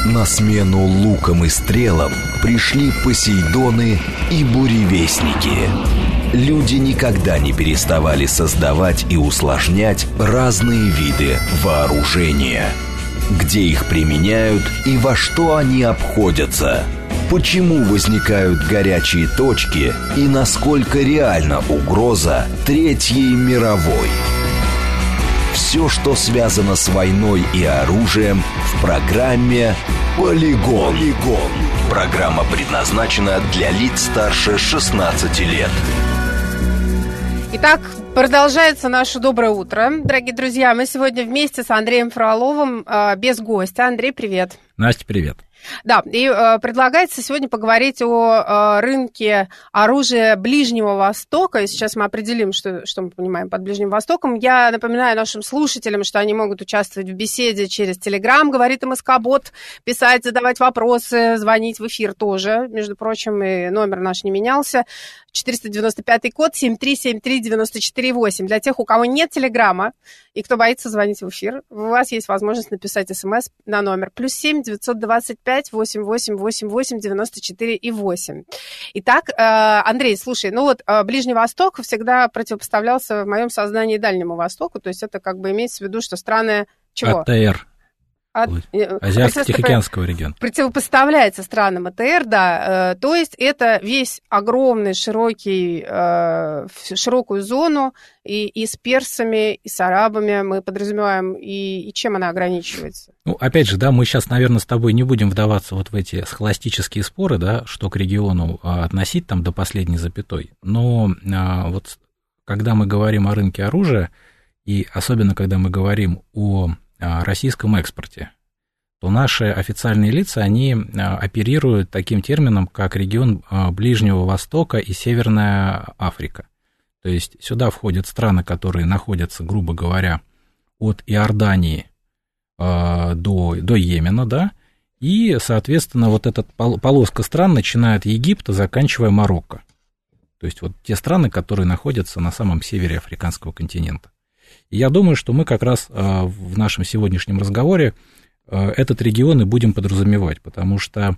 На смену лукам и стрелам пришли Посейдоны и буревестники. Люди никогда не переставали создавать и усложнять разные виды вооружения. Где их применяют и во что они обходятся? Почему возникают горячие точки и насколько реальна угроза Третьей мировой? Все, что связано с войной и оружием, в программе «Полигон». Программа предназначена для лиц старше 16 лет. Итак, продолжается наше доброе утро. Дорогие друзья, мы сегодня вместе с Андреем Фроловым, без гостя. Андрей, привет. Настя, привет. Да, и предлагается сегодня поговорить о рынке оружия Ближнего Востока. И сейчас мы определим, что мы понимаем под Ближним Востоком. Я напоминаю нашим слушателям, что они могут участвовать в беседе через Telegram, говорит МСК-бот, писать, задавать вопросы, звонить в эфир тоже. Между прочим, и номер наш не менялся. 495 код 7373948. Для тех, у кого нет Телеграма и кто боится звонить в эфир, у вас есть возможность написать смс на номер +7 925 8888 94 и 8. Итак, Андрей, слушай, Ближний Восток всегда противопоставлялся в моем сознании Дальнему Востоку, то есть это как бы имеется в виду, что страны чего? АТР. Азиатско-Тихоокеанского региона. Противопоставляется странам АТР, да. То есть это весь огромный, широкую зону и с персами, и с арабами мы подразумеваем, и чем она ограничивается? Опять же, да, мы сейчас, наверное, с тобой не будем вдаваться вот в эти схоластические споры, да, что к региону относить там до последней запятой. Но вот когда мы говорим о рынке оружия, и особенно когда мы говорим о российском экспорте, то наши официальные лица, они оперируют таким термином, как регион Ближнего Востока и Северная Африка. То есть сюда входят страны, которые находятся, грубо говоря, от Иордании до Йемена, да, и, соответственно, вот эта полоска стран начиная от Египта, заканчивая Марокко. То есть вот те страны, которые находятся на самом севере африканского континента. И я думаю, что мы как раз в нашем сегодняшнем разговоре этот регион и будем подразумевать, потому что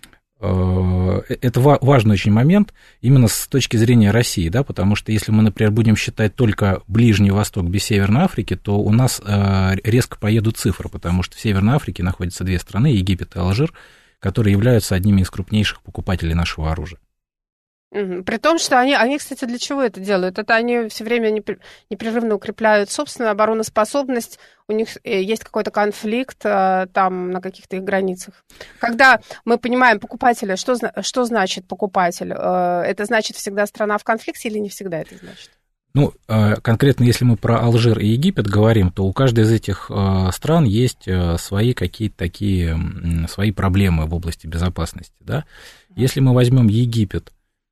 это важный очень момент именно с точки зрения России, да, потому что если мы, например, будем считать только Ближний Восток без Северной Африки, то у нас резко поедут цифры, потому что в Северной Африке находятся две страны, Египет и Алжир, которые являются одними из крупнейших покупателей нашего оружия. При том, что они, кстати, для чего это делают? Это они все время непрерывно укрепляют собственную обороноспособность, у них есть какой-то конфликт там на каких-то их границах. Когда мы понимаем покупателя, что значит покупатель? Это значит всегда страна в конфликте или не всегда это значит? Конкретно если мы про Алжир и Египет говорим, то у каждой из этих стран есть свои какие-то такие, свои проблемы в области безопасности, да? Если мы возьмем Египет,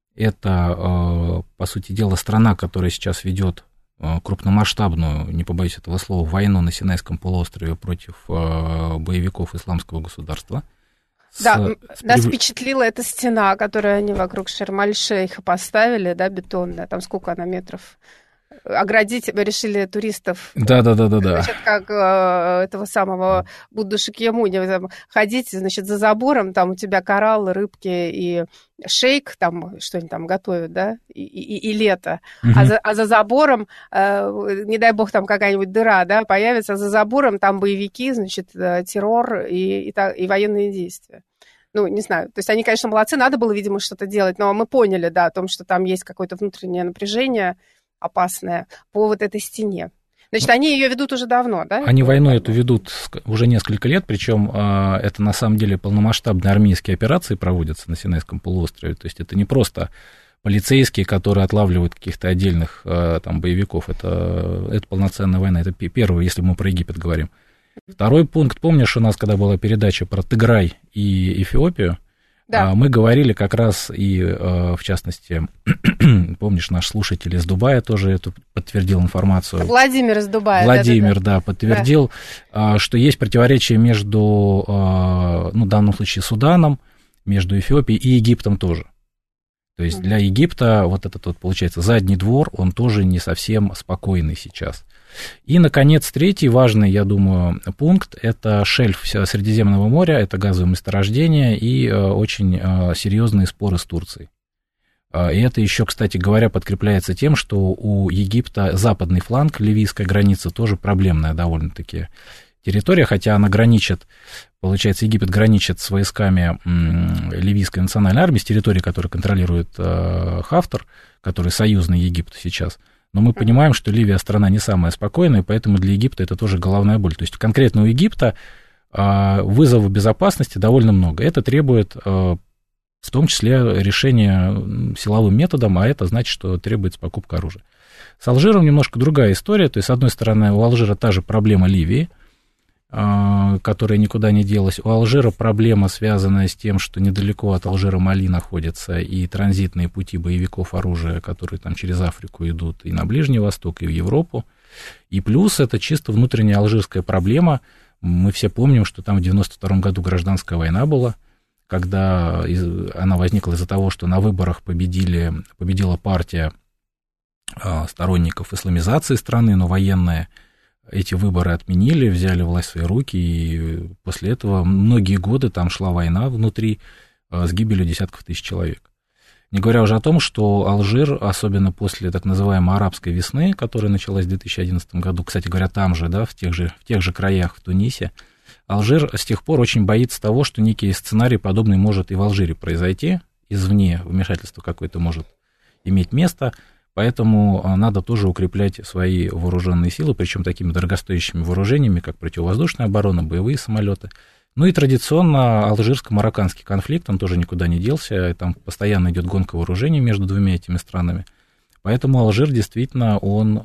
это, по сути дела, страна, которая сейчас ведет крупномасштабную, не побоюсь этого слова, войну на Синайском полуострове против боевиков Исламского государства. Нас впечатлила эта стена, которую они вокруг Шарм-эль-Шейха поставили, да, бетонная, там сколько она метров? Оградить решили туристов. Да. Значит, как этого самого Будду Шакьямуни, ходить, значит, за забором, там у тебя кораллы, рыбки и шейк, там что-нибудь там готовят, да, и лето. Угу. А за забором, не дай бог, там какая-нибудь дыра, да, появится, а за забором там боевики, значит, террор и военные действия. Не знаю, то есть они, конечно, молодцы, надо было, видимо, что-то делать, но мы поняли, да, о том, что там есть какое-то внутреннее напряжение опасная по вот этой стене. Значит, они ее ведут уже давно, да? Они войну эту ведут уже несколько лет, причем это на самом деле полномасштабные армейские операции проводятся на Синайском полуострове. То есть это не просто полицейские, которые отлавливают каких-то отдельных там боевиков. Это полноценная война. Это первое, если мы про Египет говорим. Второй пункт. Помнишь, у нас когда была передача про Тыграй и Эфиопию? Да. Мы говорили как раз и, в частности, помнишь, наш слушатель из Дубая тоже эту подтвердил информацию. Владимир из Дубая. Владимир, да, подтвердил, что есть противоречие между, в данном случае, Суданом, между Эфиопией и Египтом тоже. То есть для Египта вот этот вот, получается, задний двор, он тоже не совсем спокойный сейчас. И, наконец, третий важный, я думаю, пункт – это шельф Средиземного моря, это газовые месторождения и очень серьезные споры с Турцией. И это еще, кстати говоря, подкрепляется тем, что у Египта западный фланг, ливийская граница, тоже проблемная довольно-таки территория, хотя она граничит, получается, Египет граничит с войсками ливийской национальной армии, с территории, которую контролирует Хафтар, который союзный Египту сейчас. Но мы понимаем, что Ливия страна не самая спокойная, поэтому для Египта это тоже головная боль. То есть конкретно у Египта вызовов безопасности довольно много. Это требует в том числе решения силовым методом, а это значит, что требуется покупка оружия. С Алжиром немножко другая история. То есть, с одной стороны, у Алжира та же проблема Ливии, которая никуда не делась. У Алжира проблема, связанная с тем, что недалеко от Алжира Мали находятся и транзитные пути боевиков оружия, которые там через Африку идут и на Ближний Восток, и в Европу. И плюс это чисто внутренняя алжирская проблема. Мы все помним, что там в 1992 году гражданская война была, когда она возникла из-за того, что на выборах победила партия сторонников исламизации страны, но военная эти выборы отменили, взяли власть в свои руки, и после этого многие годы там шла война внутри с гибелью десятков тысяч человек. Не говоря уже о том, что Алжир, особенно после так называемой арабской весны, которая началась в 2011 году, кстати говоря, там же, да, в тех же краях, в Тунисе, Алжир с тех пор очень боится того, что некий сценарий подобный может и в Алжире произойти, извне вмешательство какое-то может иметь место, поэтому надо тоже укреплять свои вооруженные силы, причем такими дорогостоящими вооружениями, как противовоздушная оборона, боевые самолеты. Ну и традиционно алжирско-марокканский конфликт, он тоже никуда не делся, там постоянно идет гонка вооружений между двумя этими странами, поэтому Алжир действительно,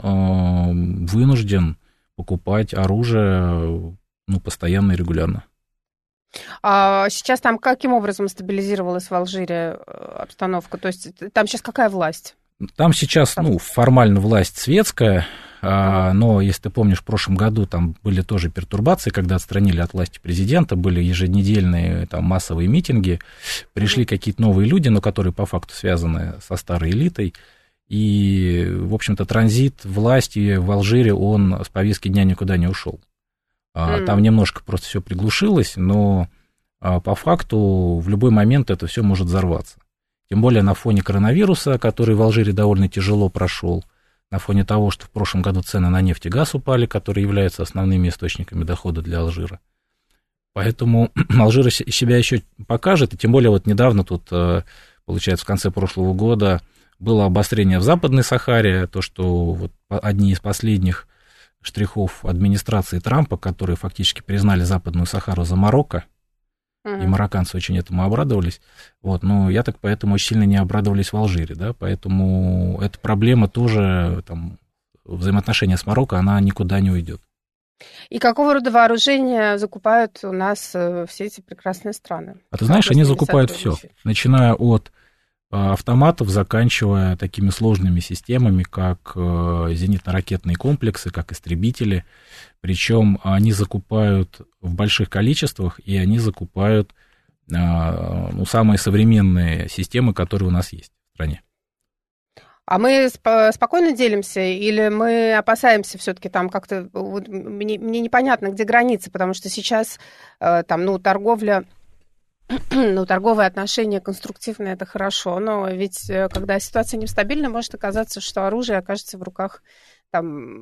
он вынужден покупать оружие постоянно и регулярно. А сейчас там каким образом стабилизировалась в Алжире обстановка? То есть там сейчас какая власть? Там сейчас, формально власть светская, но, если ты помнишь, в прошлом году там были тоже пертурбации, когда отстранили от власти президента, были еженедельные там массовые митинги, пришли какие-то новые люди, но которые по факту связаны со старой элитой, и, в общем-то, транзит власти в Алжире, он с повестки дня никуда не ушел. Там немножко просто все приглушилось, но по факту в любой момент это все может взорваться. Тем более на фоне коронавируса, который в Алжире довольно тяжело прошел, на фоне того, что в прошлом году цены на нефть и газ упали, которые являются основными источниками дохода для Алжира. Поэтому Алжир себя еще покажет, и тем более вот недавно тут, получается, в конце прошлого года было обострение в Западной Сахаре, то, что вот одни из последних штрихов администрации Трампа, которые фактически признали Западную Сахару за Марокко, и марокканцы очень этому обрадовались, но я так поэтому очень сильно не обрадовались в Алжире, да, поэтому эта проблема тоже, там, взаимоотношения с Марокко, она никуда не уйдет. И какого рода вооружения закупают у нас все эти прекрасные страны? А ты знаешь, они закупают все, начиная от автоматов, заканчивая такими сложными системами, как зенитно-ракетные комплексы, как истребители. Причем они закупают в больших количествах, и они закупают самые современные системы, которые у нас есть в стране. А мы спокойно делимся, или мы опасаемся все-таки там как-то... Мне непонятно, где границы, потому что сейчас там, торговля... торговые отношения конструктивные, это хорошо, но ведь когда ситуация нестабильна, может оказаться, что оружие окажется в руках там,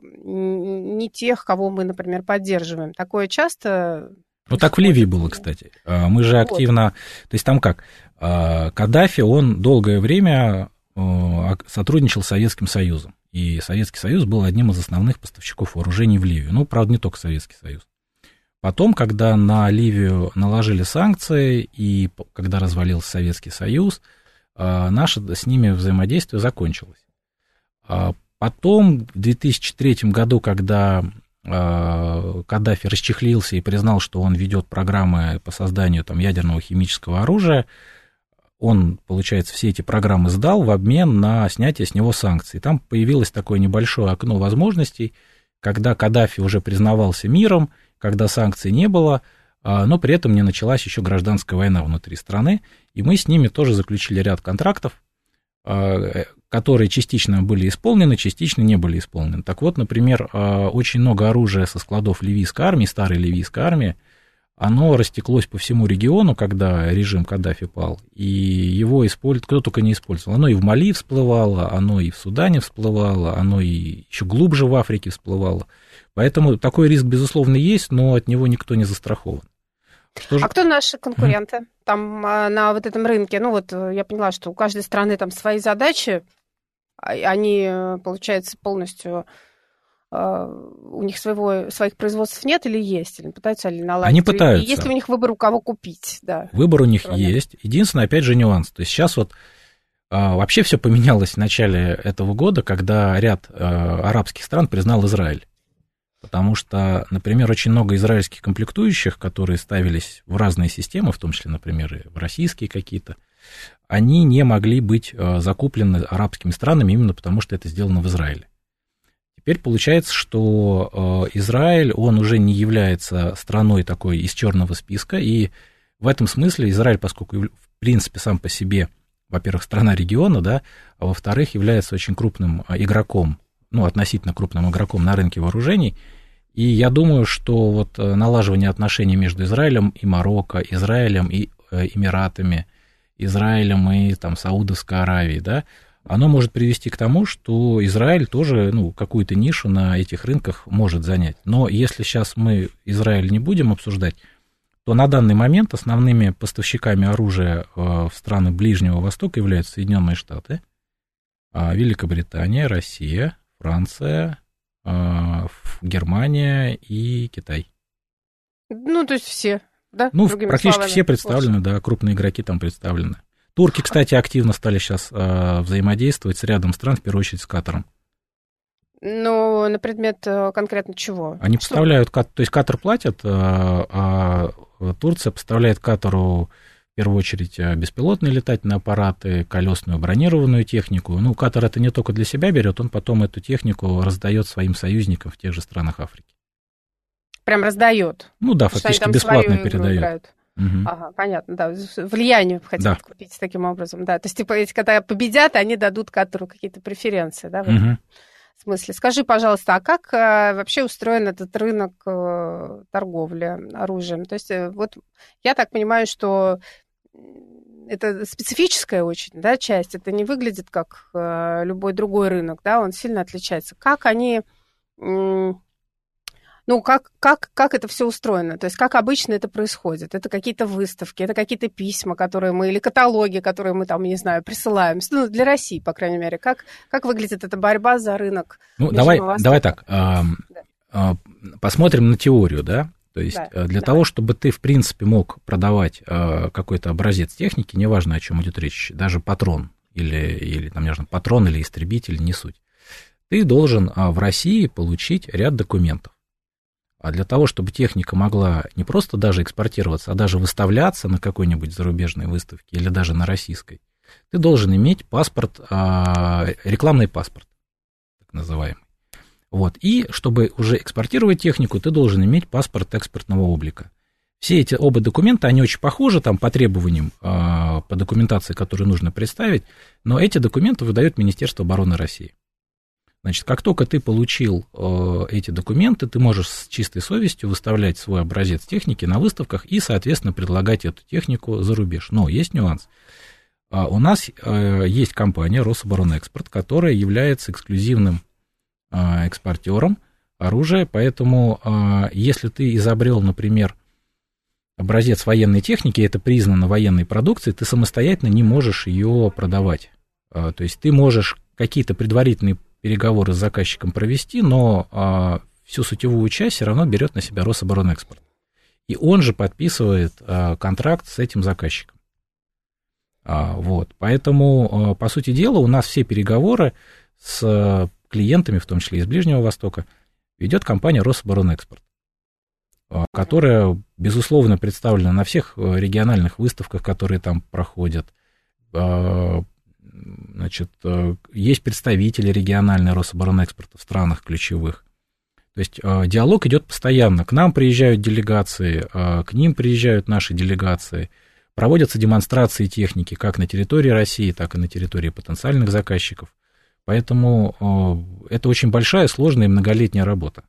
не тех, кого мы, например, поддерживаем. Такое часто... так в Ливии было, кстати. Мы же активно... То есть там как? Каддафи, он долгое время сотрудничал с Советским Союзом. И Советский Союз был одним из основных поставщиков вооружений в Ливию. Правда, не только Советский Союз. Потом, когда на Ливию наложили санкции, и когда развалился Советский Союз, наше с ними взаимодействие закончилось. Потом, в 2003 году, когда Каддафи расчехлился и признал, что он ведет программы по созданию ядерного химического оружия, он, получается, все эти программы сдал в обмен на снятие с него санкций. Там появилось такое небольшое окно возможностей, когда Каддафи уже признавался миром, когда санкций не было, но при этом не началась еще гражданская война внутри страны, и мы с ними тоже заключили ряд контрактов, которые частично были исполнены, частично не были исполнены. Так вот, например, очень много оружия со складов ливийской армии, старой ливийской армии, оно растеклось по всему региону, когда режим Каддафи пал, и его использовали, кто только не использовал. Оно и в Мали всплывало, оно и в Судане всплывало, оно и еще глубже в Африке всплывало. Поэтому такой риск, безусловно, есть, но от него никто не застрахован. А кто наши конкуренты там на вот этом рынке? Ну вот я поняла, что у каждой страны там свои задачи, они, получается, полностью... у них своих производств нет или есть? Или пытаются ли наладить? Они пытаются. И есть ли у них выбор, у кого купить? Да. Выбор у них есть. Единственное, опять же, нюанс. То есть сейчас вот вообще все поменялось в начале этого года, когда ряд арабских стран признал Израиль. Потому что, например, очень много израильских комплектующих, которые ставились в разные системы, в том числе, например, и в российские какие-то, они не могли быть закуплены арабскими странами именно потому, что это сделано в Израиле. Теперь получается, что Израиль, он уже не является страной такой из черного списка, и в этом смысле Израиль, поскольку, в принципе, сам по себе, во-первых, страна региона, да, а во-вторых, является очень крупным игроком, ну, относительно крупным игроком на рынке вооружений, и я думаю, что вот налаживание отношений между Израилем и Марокко, Израилем и Эмиратами, Израилем и там Саудовской Аравией, да, оно может привести к тому, что Израиль тоже, ну, какую-то нишу на этих рынках может занять. Но если сейчас мы Израиль не будем обсуждать, то на данный момент основными поставщиками оружия в страны Ближнего Востока являются Соединенные Штаты, Великобритания, Россия, Франция, Германия и Китай. Ну, то есть все, да? Ну, практически все представлены, да, крупные игроки там представлены. Турки, кстати, активно стали сейчас взаимодействовать с рядом стран, в первую очередь с Катаром. Ну, на предмет конкретно чего? Они поставляют, то есть Катар платит, а Турция поставляет Катару в первую очередь беспилотные летательные аппараты, колесную бронированную технику. Ну, Катар это не только для себя берет, он потом эту технику раздает своим союзникам в тех же странах Африки. Прям раздает? Ну да, фактически бесплатно передает. Угу. Ага, понятно, да. Влияние хотят купить таким образом, да. То есть, типа, эти, когда победят, они дадут Катару какие-то преференции, да, в этом смысле. Скажи, пожалуйста, а как вообще устроен этот рынок торговли оружием? То есть, вот я так понимаю, что это специфическая очень, да, часть, это не выглядит как любой другой рынок, да, он сильно отличается. Как они... Ну, как это все устроено? То есть, как обычно это происходит? Это какие-то выставки, это какие-то письма, которые мы, или каталоги, которые мы там, не знаю, присылаем. Ну, для России, по крайней мере. Как выглядит эта борьба за рынок? Ну, давай так. Посмотрим на теорию, да? То есть, для того, чтобы ты, в принципе, мог продавать какой-то образец техники, неважно, о чем идет речь, даже патрон, или там, не знаю, патрон или истребитель, не суть, ты должен в России получить ряд документов. А для того, чтобы техника могла не просто даже экспортироваться, а даже выставляться на какой-нибудь зарубежной выставке или даже на российской, ты должен иметь паспорт, рекламный паспорт, так называемый. Вот. И чтобы уже экспортировать технику, ты должен иметь паспорт экспортного облика. Все эти оба документа, они очень похожи там, по требованиям, по документации, которую нужно представить, но эти документы выдает Министерство обороны России. Значит, как только ты получил эти документы, ты можешь с чистой совестью выставлять свой образец техники на выставках и, соответственно, предлагать эту технику за рубеж. Но есть нюанс. У нас есть компания Рособоронэкспорт, которая является эксклюзивным экспортером оружия, поэтому если ты изобрел, например, образец военной техники, это признано военной продукцией, ты самостоятельно не можешь ее продавать. То есть ты можешь какие-то предварительные переговоры с заказчиком провести, но всю сутевую часть все равно берет на себя Рособоронэкспорт. И он же подписывает контракт с этим заказчиком. Вот. Поэтому, по сути дела, у нас все переговоры с клиентами, в том числе из Ближнего Востока, ведет компания Рособоронэкспорт, которая, безусловно, представлена на всех региональных выставках, которые там проходят. Значит, есть представители региональной Рособоронэкспорта в странах ключевых. То есть диалог идет постоянно. К нам приезжают делегации, к ним приезжают наши делегации. Проводятся демонстрации техники как на территории России, так и на территории потенциальных заказчиков. Поэтому это очень большая, сложная и многолетняя работа.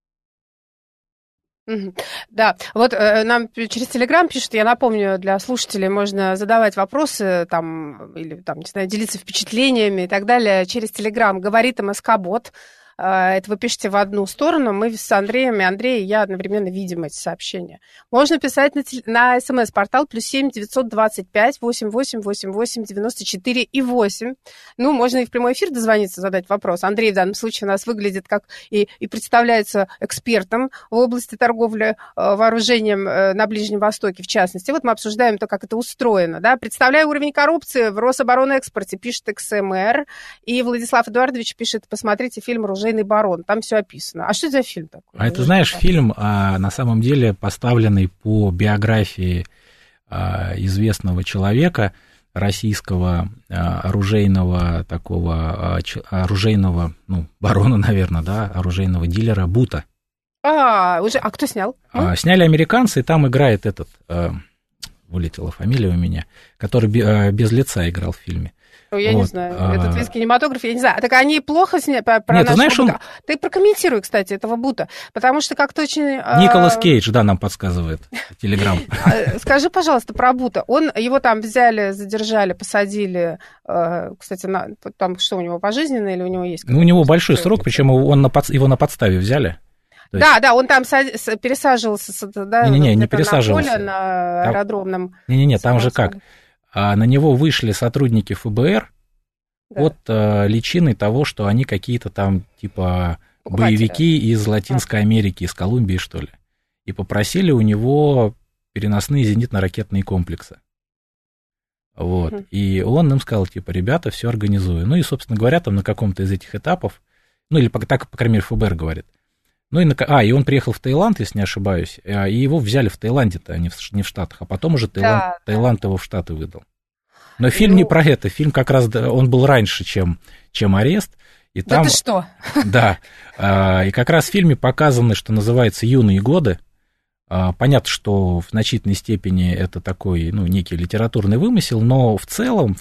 Да, вот нам через Телеграм пишут, я напомню, для слушателей можно задавать вопросы там, или там, не знаю, делиться впечатлениями и так далее через Телеграм. Говорит МСК-бот. Это вы пишете в одну сторону, мы с Андреем, и Андрей и я одновременно видим эти сообщения. Можно писать на СМС-портал +7 925 88 88 94 и 8. Ну, можно и в прямой эфир дозвониться, задать вопрос. Андрей в данном случае у нас выглядит как и представляется экспертом в области торговли вооружением на Ближнем Востоке, в частности. Вот мы обсуждаем то, как это устроено. Да? Представляю уровень коррупции в Рособоронэкспорте, пишет XMR. И Владислав Эдуардович пишет, посмотрите фильм «Оружейный барон», там все описано. А что за фильм такой? А это, знаешь, фильм, на самом деле поставленный по биографии известного человека, российского оружейного такого, оружейного, ну, барона, наверное, да, оружейного дилера Бута. А кто снял? Сняли американцы, и там играет этот, вылетела фамилия у меня, который без лица играл в фильме. Я не знаю, этот весь кинематограф, я не знаю. Так они плохо сняли про Нет, ты знаешь, Бута. Ты прокомментируй, кстати, этого Бута, потому что как-то очень... Николас Кейдж, да, нам подсказывает Телеграм. Скажи, пожалуйста, про Бута. Его там взяли, задержали, посадили, кстати, там что у него, пожизненно или у него есть? Ну, у него большой срок, причем его на подставе взяли. Да, он там пересаживался, да, не пересаживался. На поле, на аэродромном. Не, там же как? На него вышли сотрудники ФБР под личиной того, что они какие-то там, типа, боевики из Латинской Америки, из Колумбии, что ли. И попросили у него переносные зенитно-ракетные комплексы. Вот. И он им сказал, типа, ребята, все организую. Ну и, собственно говоря, там на каком-то из этих этапов, ну или так, по крайней мере, ФБР говорит. Ну и он приехал в Таиланд, если не ошибаюсь, и его взяли в Таиланде-то, а не в Штатах, а потом уже Таиланд его в Штаты выдал. Но фильм не про это, фильм как раз, он был раньше, чем арест. И там, это что? Да, и как раз в фильме показано, что называется «Юные годы». Понятно, что в значительной степени это такой, ну, некий литературный вымысел, но в целом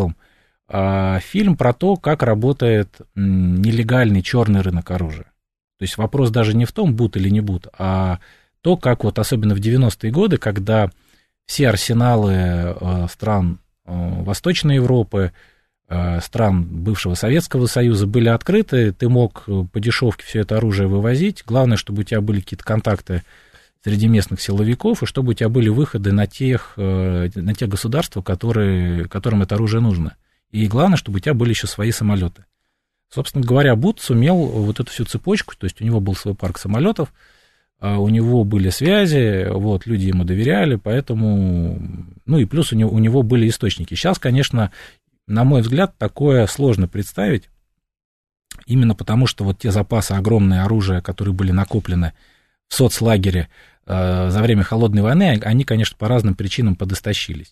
фильм про то, как работает нелегальный черный рынок оружия. То есть вопрос даже не в том, бут или не бут, а то, как вот особенно в 90-е годы, когда все арсеналы стран Восточной Европы, стран бывшего Советского Союза были открыты, ты мог по дешевке все это оружие вывозить, главное, чтобы у тебя были какие-то контакты среди местных силовиков, и чтобы у тебя были выходы на те государства, которым это оружие нужно. И главное, чтобы у тебя были еще свои самолеты. Собственно говоря, Бут сумел вот эту всю цепочку, то есть у него был свой парк самолетов, у него были связи, вот, люди ему доверяли, поэтому, ну и плюс у него были источники. Сейчас, конечно, на мой взгляд, такое сложно представить, именно потому что вот те запасы огромные оружия, которые были накоплены в соцлагере за время Холодной войны, они, конечно, по разным причинам подистощились.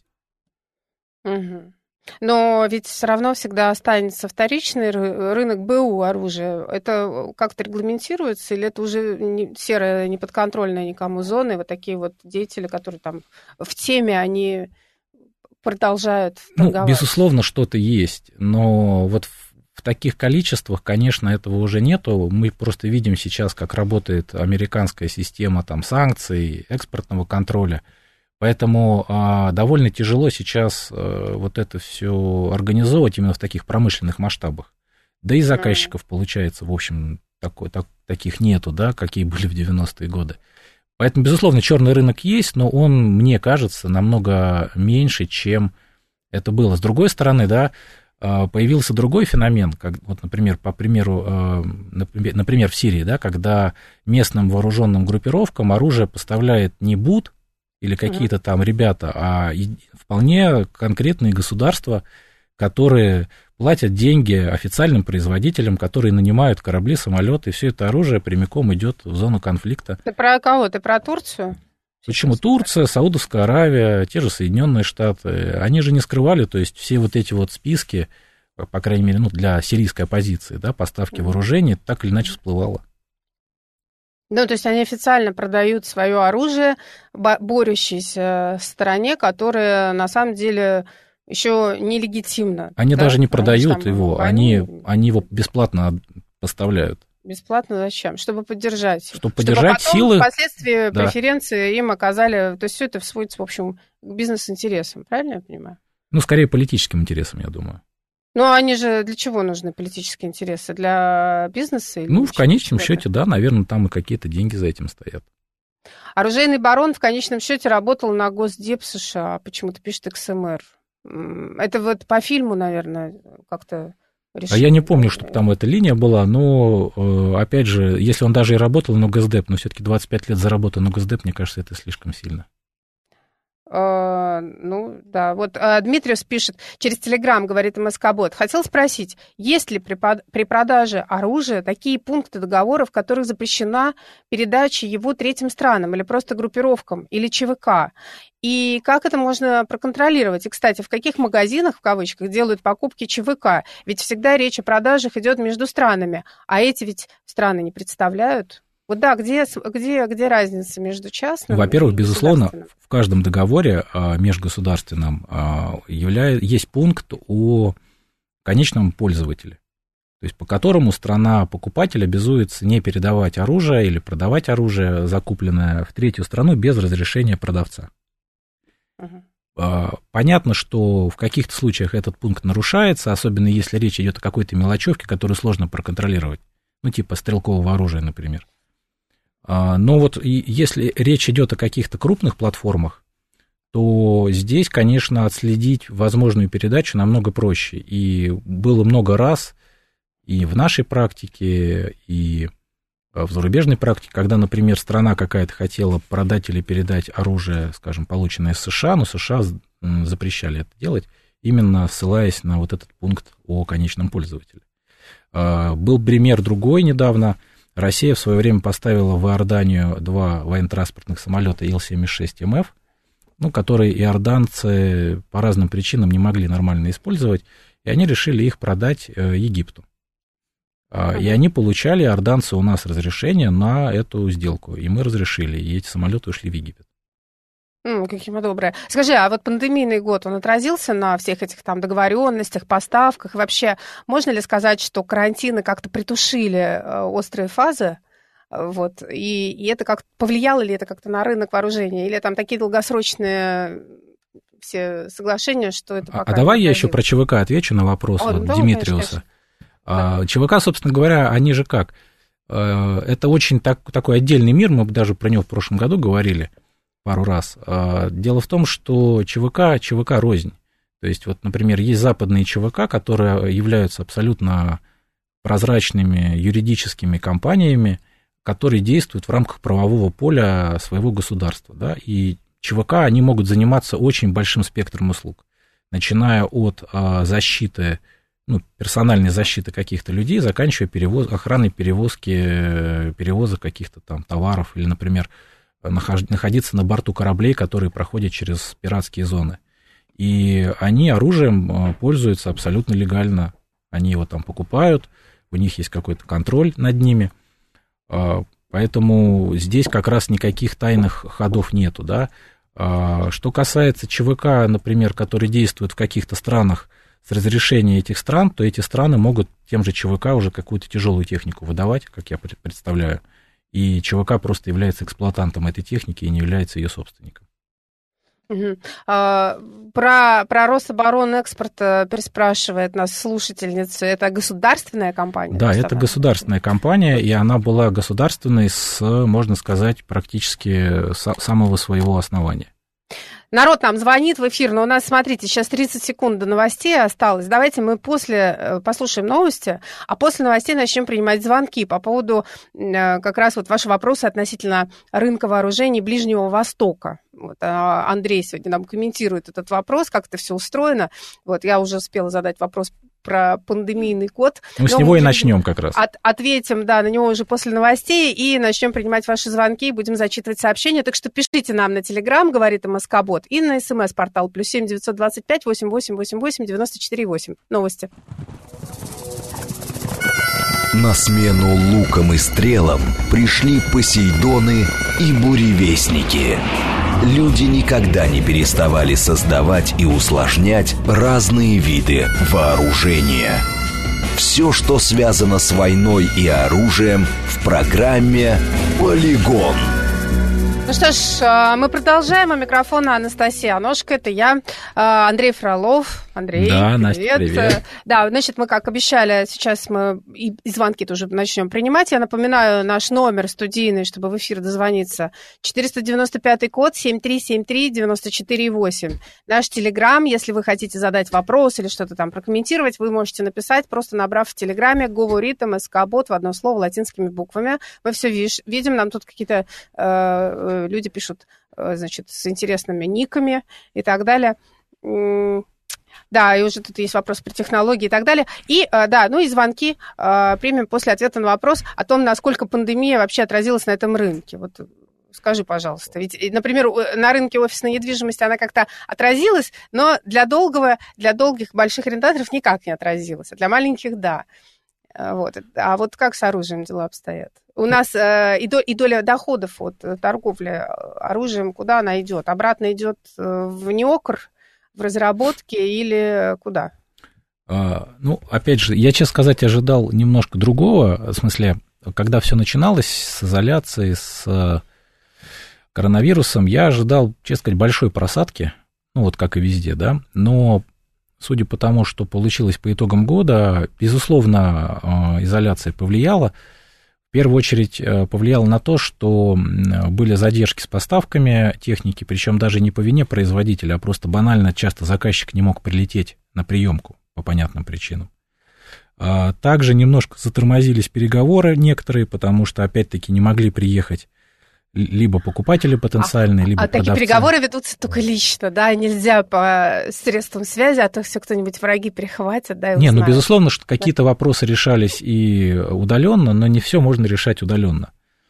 Угу. Но ведь все равно всегда останется вторичный рынок БУ оружия. Это как-то регламентируется, или это уже серая, неподконтрольная никому зона, и вот такие вот деятели, которые там в теме, они продолжают торговать? Ну, безусловно, что-то есть, но вот в таких количествах, конечно, этого уже нету. Мы просто видим сейчас, как работает американская система там, санкций, экспортного контроля. Поэтому довольно тяжело сейчас вот это все организовывать именно в таких промышленных масштабах. Да и заказчиков, получается, в общем, таких нету, да, какие были в 90-е годы. Поэтому, безусловно, черный рынок есть, но он, мне кажется, намного меньше, чем это было. С другой стороны, да, появился другой феномен, как, вот, например, например, в Сирии, да, когда местным вооруженным группировкам оружие поставляет не БУТ, или какие-то там ребята, а вполне конкретные государства, которые платят деньги официальным производителям, которые нанимают корабли, самолеты, и все это оружие прямиком идет в зону конфликта. Ты про кого? Ты про Турцию? Почему Турция, Саудовская Аравия, те же Соединенные Штаты, они же не скрывали, то есть все вот эти вот списки, по крайней мере, ну, для сирийской оппозиции, да, поставки вооружений, так или иначе всплывало. Ну, то есть они официально продают свое оружие борющейся стороне, которая на самом деле еще нелегитимна. Они даже не продают его, они его бесплатно поставляют. Бесплатно зачем? Чтобы поддержать. Чтобы поддержать потом силы. Впоследствии преференции им оказали. То есть все это сводится, в общем, к бизнес-интересам. Правильно я понимаю? Ну, скорее, политическим интересам, я думаю. Ну, они же для чего нужны политические интересы? Для бизнеса? Или в конечном счете, да, наверное, там и какие-то деньги за этим стоят. Оружейный барон в конечном счете работал на Госдеп США. Почему-то пишет XMR. Это вот по фильму, наверное, как-то... А я не помню, чтобы там эта линия была, но, опять же, если он даже и работал на Госдеп, но все-таки 25 лет заработал на Госдеп, мне кажется, это слишком сильно. Ну, да. Вот Дмитриус пишет через Телеграм, говорит МСК-бот. Хотел спросить, есть ли при продаже оружия такие пункты договора, в которых запрещена передача его третьим странам или просто группировкам, или ЧВК? И как это можно проконтролировать? И, кстати, в каких магазинах, в кавычках, делают покупки ЧВК? Ведь всегда речь о продажах идет между странами, а эти ведь страны не представляют. Вот да, где разница между частным? Во-первых, безусловно, в каждом договоре межгосударственном есть пункт о конечном пользователе, то есть по которому страна-покупатель обязуется не передавать оружие или продавать оружие, закупленное в третью страну, без разрешения продавца. Понятно, что в каких-то случаях этот пункт нарушается, особенно если речь идет о какой-то мелочевке, которую сложно проконтролировать, ну, типа стрелкового оружия, например. Но вот если речь идет о каких-то крупных платформах, то здесь, конечно, отследить возможную передачу намного проще. И было много раз и в нашей практике, и в зарубежной практике, когда, например, страна какая-то хотела продать или передать оружие, скажем, полученное из США, но США запрещали это делать, именно ссылаясь на вот этот пункт о конечном пользователе. Был пример другой недавно. Россия в свое время поставила в Иорданию 2 военно-транспортных самолета Ил-76МФ, которые иорданцы по разным причинам не могли нормально использовать, и они решили их продать Египту. И они получали, иорданцы, у нас разрешение на эту сделку, и мы разрешили, и эти самолеты ушли в Египет. Какие мы добрые. Скажи, а вот пандемийный год, он отразился на всех этих там договоренностях, поставках? И вообще, можно ли сказать, что карантины как-то притушили острые фазы? Вот, и это как-то повлияло ли это как-то на рынок вооружения? Или там такие долгосрочные все соглашения, что это пока... давай я еще про ЧВК отвечу на вопрос Димитриуса. Конечно. ЧВК, собственно говоря, они же как? Это очень такой отдельный мир, мы даже про него в прошлом году говорили пару раз. Дело в том, что ЧВК рознь. То есть, вот, например, есть западные ЧВК, которые являются абсолютно прозрачными юридическими компаниями, которые действуют в рамках правового поля своего государства. Да? И ЧВК, они могут заниматься очень большим спектром услуг, начиная от защиты, персональной защиты каких-то людей, заканчивая охраной перевозок каких-то там товаров или, например, находиться на борту кораблей, которые проходят через пиратские зоны. И они оружием пользуются абсолютно легально. Они его там покупают, у них есть какой-то контроль над ними. Поэтому здесь как раз никаких тайных ходов нету. Да? Что касается ЧВК, например, которые действуют в каких-то странах с разрешения этих стран, то эти страны могут тем же ЧВК уже какую-то тяжелую технику выдавать, как я представляю. И ЧВК просто является эксплуатантом этой техники и не является ее собственником. Про Рособоронэкспорт переспрашивает нас слушательница. Это государственная компания? Да, это государственная компания, и она была государственной можно сказать, практически с самого своего основания. Народ нам звонит в эфир, но у нас, смотрите, сейчас 30 секунд до новостей осталось. Давайте мы послушаем новости, а после новостей начнем принимать звонки по поводу как раз вот ваши вопросы относительно рынка вооружений Ближнего Востока. Вот, Андрей сегодня нам комментирует этот вопрос, как это все устроено. Вот, я уже успела задать вопрос про пандемийный год. Мы с него и начнем как раз. Ответим, да, на него уже после новостей и начнем принимать ваши звонки, будем зачитывать сообщения. Так что пишите нам на Телеграм, говорит МСК-бот, и на СМС-портал +7 925 8888 94 8. Новости. На смену лукам и стрелам пришли Посейдоны и буревестники. Люди никогда не переставали создавать и усложнять разные виды вооружения. Все, что связано с войной и оружием, в программе «Полигон». Ну что ж, мы продолжаем. У микрофона Анастасия Аношка. Это я, Андрей Фролов. Андрей, да, привет. Настя, привет. Да, значит, мы, как обещали, сейчас мы и звонки тоже начнем принимать. Я напоминаю, наш номер студийный, чтобы в эфир дозвониться. 495 код 7373-94-8. Наш телеграм, если вы хотите задать вопрос или что-то там прокомментировать, вы можете написать, просто набрав в телеграме говоритм СК-бот в одно слово латинскими буквами. Мы все видим, нам тут какие-то люди пишут, значит, с интересными никами и так далее. Да, и уже тут есть вопрос про технологии и так далее. И, да, ну и звонки примем после ответа на вопрос о том, насколько пандемия вообще отразилась на этом рынке. Вот скажи, пожалуйста. Ведь, например, на рынке офисной недвижимости она как-то отразилась, но для долгих больших арендаторов никак не отразилась, а для маленьких – да. Вот. А вот как с оружием дела обстоят? У нас и доля доходов от торговли оружием, куда она идет? Обратно идет в НИОКР, в разработке или куда? Ну, опять же, я, честно сказать, ожидал немножко другого, в смысле, когда все начиналось с изоляцией, с коронавирусом, я ожидал, честно сказать, большой просадки, ну, вот как и везде, да, но судя по тому, что получилось по итогам года, безусловно, изоляция повлияла. В первую очередь повлияло на то, что были задержки с поставками техники, причем даже не по вине производителя, а просто банально часто заказчик не мог прилететь на приемку по понятным причинам. Также немножко затормозились переговоры некоторые, потому что, опять-таки, не могли приехать либо покупатели потенциальные, либо продавцы. Такие переговоры ведутся только лично, да, нельзя по средствам связи, а то все кто-нибудь враги перехватят, да, и узнают. Ну, безусловно, что какие-то вопросы решались и удаленно, но не все можно решать удаленно.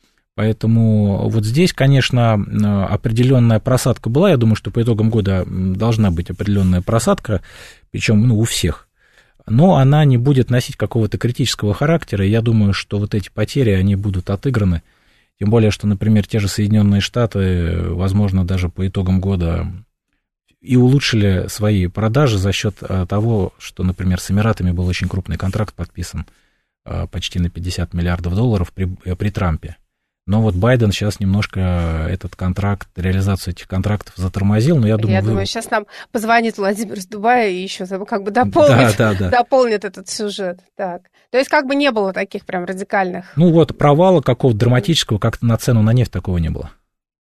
Поэтому вот здесь, конечно, определенная просадка была. Я думаю, что по итогам года должна быть определенная просадка, причем у всех. Но она не будет носить какого-то критического характера. И я думаю, что вот эти потери, они будут отыграны. Тем более, что, например, те же Соединенные Штаты, возможно, даже по итогам года и улучшили свои продажи за счет того, что, например, с Эмиратами был очень крупный контракт подписан, почти на $50 миллиардов при Трампе. Но вот Байден сейчас немножко этот контракт, реализацию этих контрактов затормозил, но я думаю... думаю, сейчас нам позвонит Владимир из Дубая и еще как бы дополнит этот сюжет. Так. То есть как бы не было таких прям радикальных... Ну вот провала какого-то драматического, как-то на цену на нефть такого не было.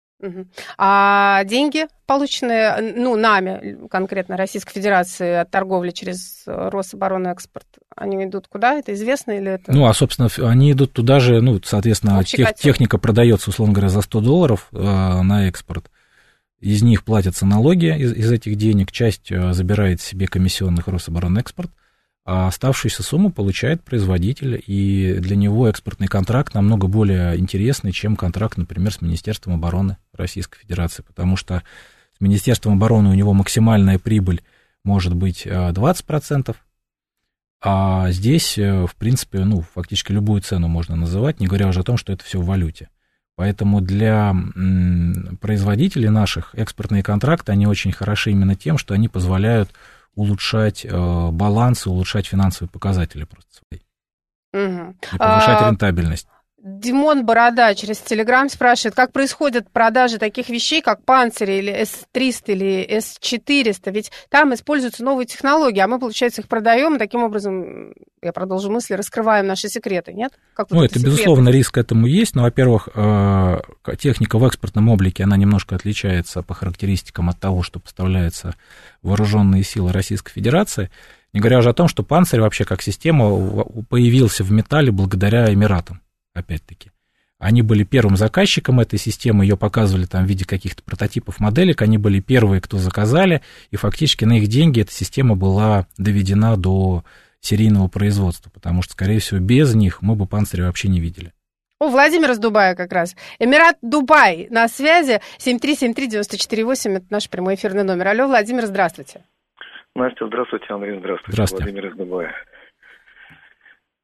А деньги, полученные, нами, конкретно Российской Федерации, от торговли через Рособоронэкспорт, они идут куда? Это известно или это... собственно, они идут туда же, соответственно, техника продается, условно говоря, за $100 на экспорт. Из них платятся налоги из этих денег, часть забирает себе комиссионных Рособоронэкспорт, а оставшуюся сумму получает производитель, и для него экспортный контракт намного более интересный, чем контракт, например, с Министерством обороны Российской Федерации, потому что с Министерством обороны у него максимальная прибыль может быть 20%, а здесь, в принципе, фактически любую цену можно называть, не говоря уже о том, что это все в валюте. Поэтому для производителей наших экспортные контракты, они очень хороши именно тем, что они позволяют улучшать баланс и улучшать финансовые показатели просто свои. И повышать рентабельность. Димон Борода через Телеграм спрашивает, как происходят продажи таких вещей, как панцири или S300 или S400, ведь там используются новые технологии, а мы, получается, их продаем, и таким образом, я продолжу мысли, раскрываем наши секреты, нет? Это безусловно, риск этому есть, но, во-первых, техника в экспортном облике, она немножко отличается по характеристикам от того, что поставляется в вооруженные силы Российской Федерации, не говоря уже о том, что панцирь вообще как система появился в металле благодаря Эмиратам. Опять-таки, они были первым заказчиком этой системы, ее показывали там в виде каких-то прототипов моделек, они были первые, кто заказали, и фактически на их деньги эта система была доведена до серийного производства, потому что, скорее всего, без них мы бы панциря вообще не видели. Владимир из Дубая как раз. Эмират Дубай на связи, 7373948, это наш прямой эфирный номер. Алло, Владимир, здравствуйте. Настя, здравствуйте, Андрей, здравствуйте. Здравствуйте. Владимир из Дубая.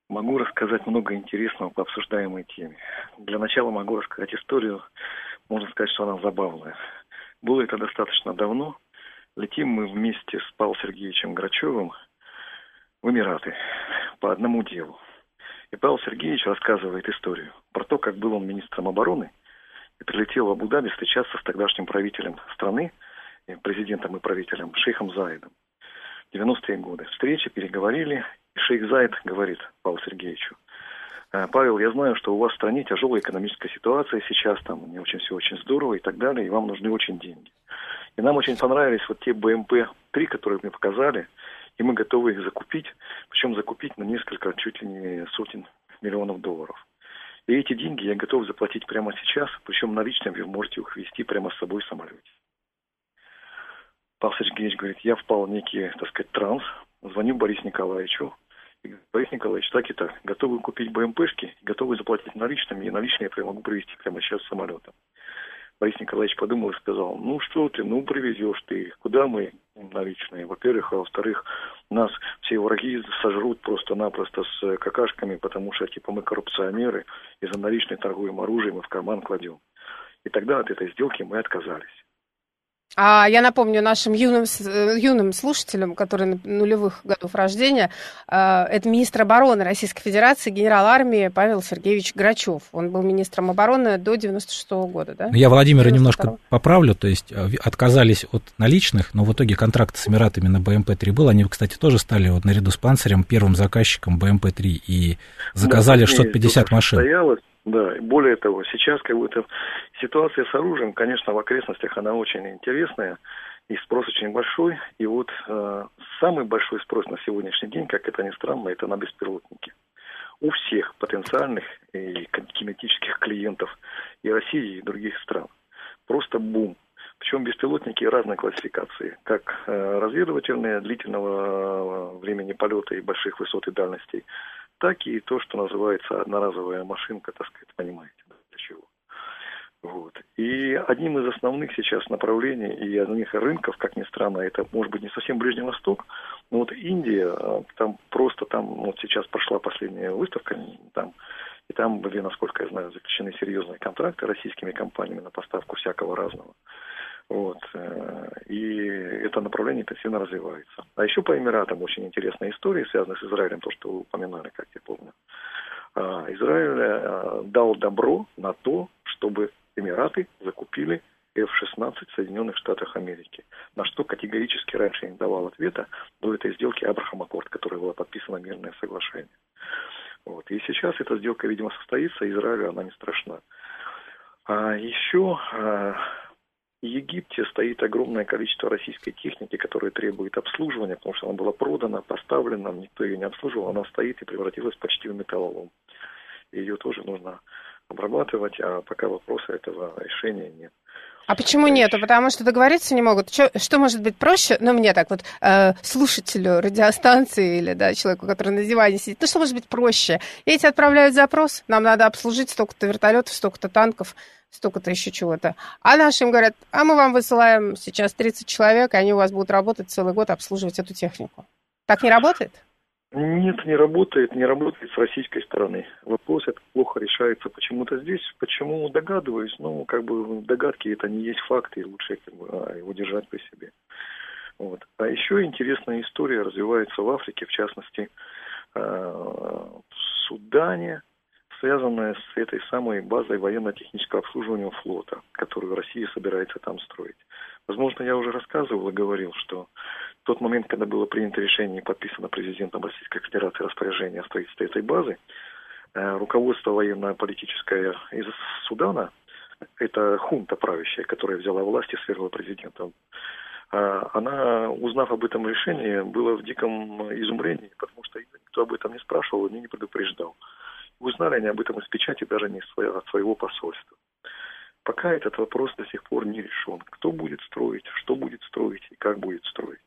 Могу рассказать много интересного по обсуждаемой теме. Для начала могу рассказать историю, можно сказать, что она забавная. Было это достаточно давно. Летим мы вместе с Павлом Сергеевичем Грачевым в Эмираты по одному делу. И Павел Сергеевич рассказывает историю про то, как был он министром обороны и прилетел в Абу-Даби встречаться с тогдашним правителем страны, президентом и правителем шейхом Заидом. В 90-е годы. Встречи, переговорили, и шейх Заид говорит Павлу Сергеевичу: Павел, я знаю, что у вас в стране тяжелая экономическая ситуация сейчас, там не очень все очень здорово и так далее, и вам нужны очень деньги. И нам очень понравились вот те БМП-3, которые мне показали, и мы готовы их закупить, причем закупить на несколько, чуть ли не сотен миллионов долларов. И эти деньги я готов заплатить прямо сейчас, причем наличными вы можете их везти прямо с собой в самолете. Павел Сергеевич говорит: я впал в некий, так сказать, транс, звоню Борису Николаевичу, и Борис Николаевич, так и так, готовы купить БМПшки, готовы заплатить наличными, и наличные я могу привезти прямо сейчас с самолета. Борис Николаевич подумал и сказал: ну что ты, ну привезешь ты их, куда мы наличные, во-первых, а во-вторых, нас все враги сожрут просто-напросто с какашками, потому что типа мы коррупционеры, и за наличные торгуем оружием и в карман кладем. И тогда от этой сделки мы отказались. А я напомню нашим юным слушателям, которые нулевых годов рождения, это министр обороны Российской Федерации, генерал армии Павел Сергеевич Грачев. Он был министром обороны до 96-го года, да? Я Владимира немножко поправлю, то есть отказались от наличных, но в итоге контракт с Эмиратами на БМП-3 был. Они, кстати, тоже стали вот наряду с Панцирем первым заказчиком БМП-3 и заказали 650 машин. Да, и более того, сейчас как бы эта ситуация с оружием, конечно, в окрестностях она очень интересная, и спрос очень большой. И вот самый большой спрос на сегодняшний день, как это ни странно, это на беспилотники. У всех потенциальных и кинетических клиентов и России, и других стран. Просто бум. Причем беспилотники разной классификации, как разведывательные, длительного времени полета и больших высот и дальностей, так и то, что называется одноразовая машинка, так сказать, понимаете, для чего. Вот. И одним из основных сейчас направлений и одних рынков, как ни странно, это может быть не совсем Ближний Восток, но вот Индия, там вот сейчас прошла последняя выставка, и там были, насколько я знаю, заключены серьезные контракты российскими компаниями на поставку всякого разного. Вот. И это направление интенсивно развивается. А еще по Эмиратам очень интересная история, связанная с Израилем, то, что вы упоминали, как я помню. Израиль дал добро на то, чтобы Эмираты закупили F-16 в Соединенных Штатах Америки. На что категорически раньше не давал ответа до этой сделки Абрахам Аккорд, которая была подписана мирное соглашение. Вот. И сейчас эта сделка, видимо, состоится, Израилю она не страшна. А еще в Египте стоит огромное количество российской техники, которая требует обслуживания, потому что она была продана, поставлена, никто ее не обслуживал, она стоит и превратилась почти в металлолом. Ее тоже нужно обрабатывать, а пока вопроса этого решения нет. А почему нету? Потому что договориться не могут. Что может быть проще? Ну, мне так вот, слушателю радиостанции или, да, человеку, который на диване сидит, что может быть проще? Эти отправляют запрос, нам надо обслужить столько-то вертолетов, столько-то танков, столько-то еще чего-то. А наши им говорят: а мы вам высылаем сейчас 30 человек, и они у вас будут работать целый год, обслуживать эту технику. Так не работает? Нет, не работает с российской стороны. Вопрос этот плохо решается почему-то здесь. Почему догадываюсь? Догадки это не есть факты, и лучше его держать при себе. Вот. А еще интересная история развивается в Африке, в частности, в Судане, связанная с этой самой базой военно-технического обслуживания флота, которую Россия собирается там строить. Возможно, я уже рассказывал и говорил, что в тот момент, когда было принято решение и подписано президентом Российской Федерации распоряжение о строительстве этой базы, руководство военно-политическое из Судана, это хунта правящая, которая взяла власть и свергла президента, она, узнав об этом решении, была в диком изумлении, потому что никто об этом не спрашивал и не предупреждал. Узнали они об этом из печати даже не от своего посольства. Пока этот вопрос до сих пор не решен. Кто будет строить, что будет строить и как будет строить.